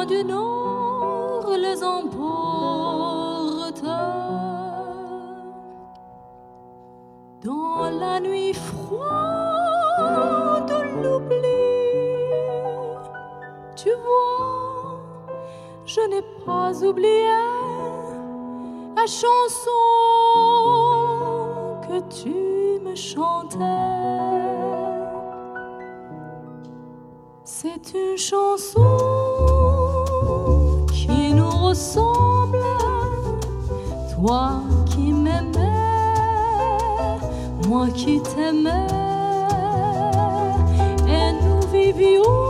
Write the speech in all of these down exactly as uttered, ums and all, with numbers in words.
du nord les emporte. Dans la nuit froide de l'oubli, tu vois, je n'ai pas oublié la chanson que tu me chantais. C'est une chanson qui nous ressemble, toi qui m'aimais, moi qui t'aimais, et nous vivions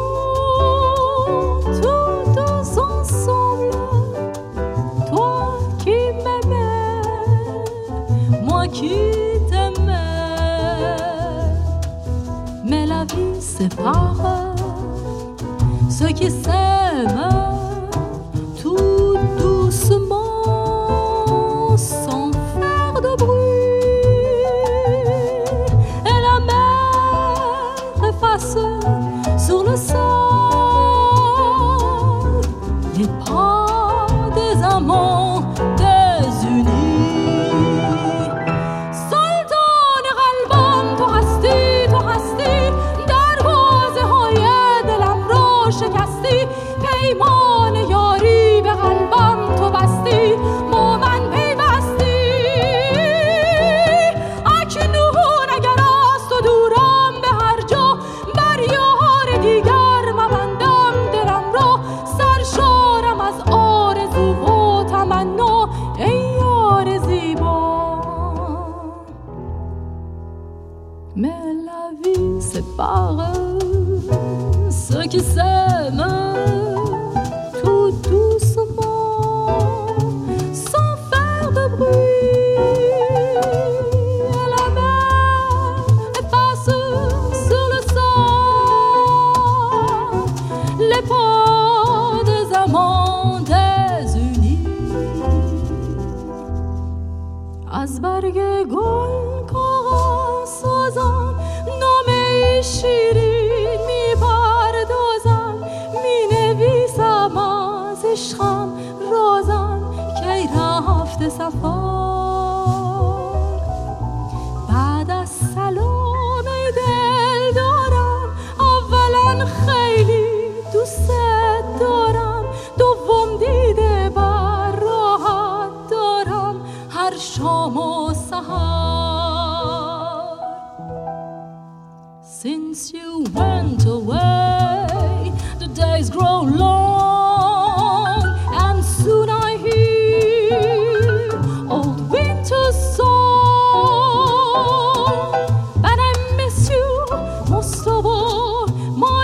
tous ensemble, toi qui m'aimais, moi qui t'aimais. Mais la vie sépare ceux qui s'aiment tout doucement, sans faire de bruit. Et la mer efface sur le sol les pas des amants désunis. سلطان قلبم تو هستی، تو هستی، دروازه های دلم رو شکستی، پیمان یاری به قلبم تو بستی، با من پیوستی. اکنون اگر از تو دورم به هر جا، بر یار دیگر مبندم دلم را، سرشارم از آرزو و تمنا ای یار زیبا. Mais la vie sépare ceux qui s'aiment tout doucement, sans faire de bruit. Et la mer efface sur le sol les pas des amants désunis. از برگ گل کاغذ سازم نامه شیرین میپردازم، مینویسم از عشقم رازم که رفته سفر. بعد از سلام ای دل دارم، اولا خیلی دوست دارم، دوم دیده بر راحت دارم هر شام و سحر. Since you went away, the days grow long, and soon I hear old winter's song. But I miss you most of all, my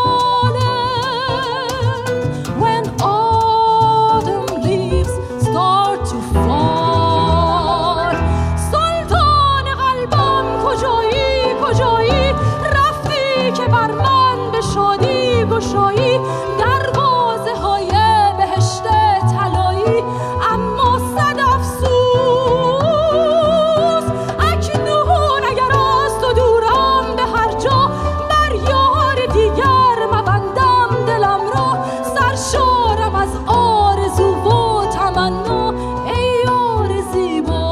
darling, when autumn leaves start to fall. سلطان قلبم کجایی کجایی، رفتی که بر من به شادی گشایی دروازه های بهشت طلایی. اما صد افسوس اکنون اگر از تو دورم به هر جا، بر یار دیگر مبندم دلم را، سرشارم از آرزو و تمنا ای یار زیبا.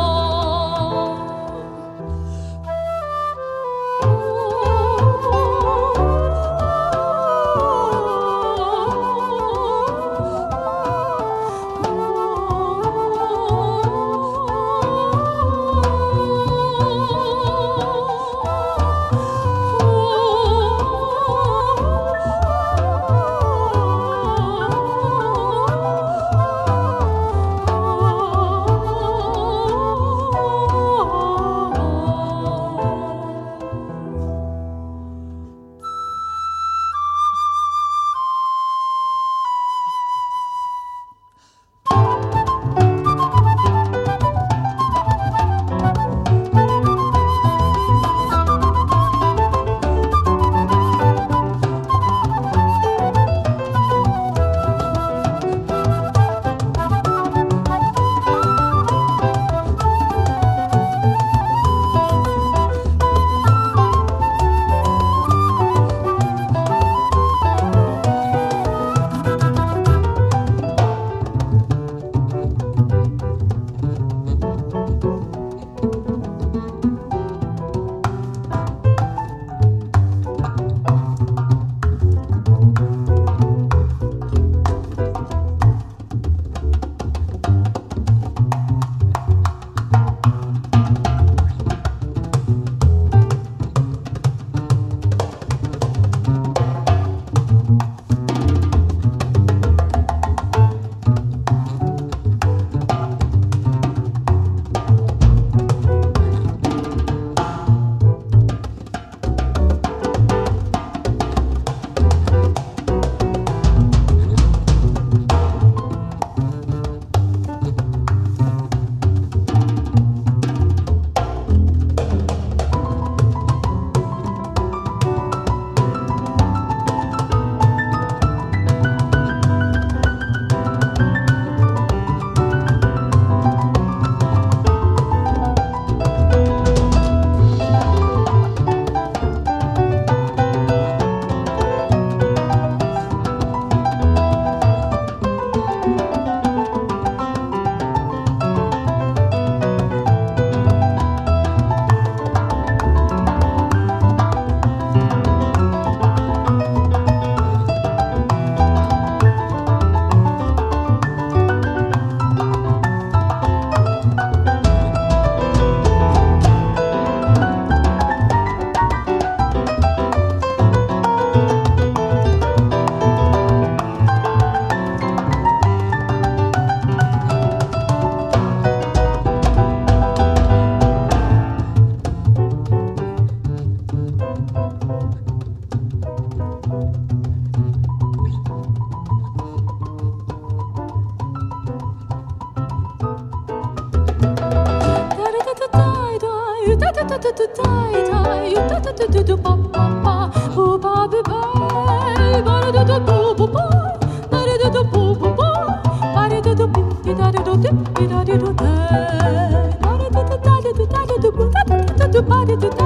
Ba-da-da-da